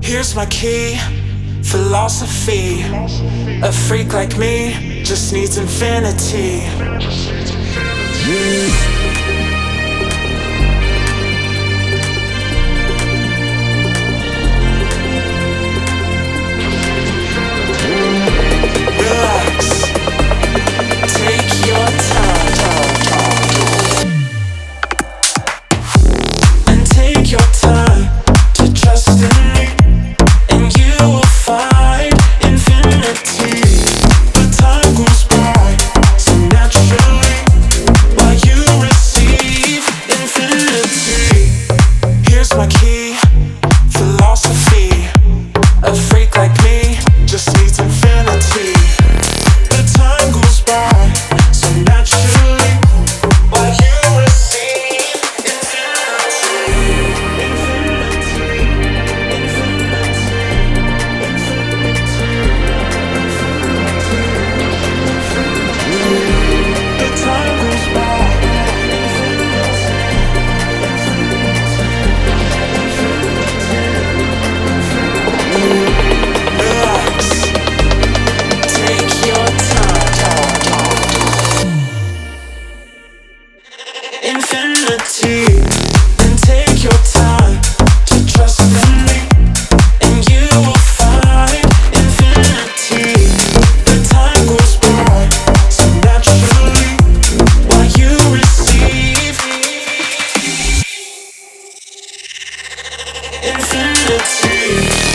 Here's my key, philosophy. A freak like me just needs infinity. Relax, take your time, and take your time to trust in me, and you will find infinity. The time goes by so naturally while you receive infinity. Here's my key, philosophy. A freak like me just needs infinity. The time goes by so naturally while you receive the time goes by. Relax, take your time. Infinity, and take your time to trust in me, and you will find infinity. The time goes by so naturally while you receive infinity.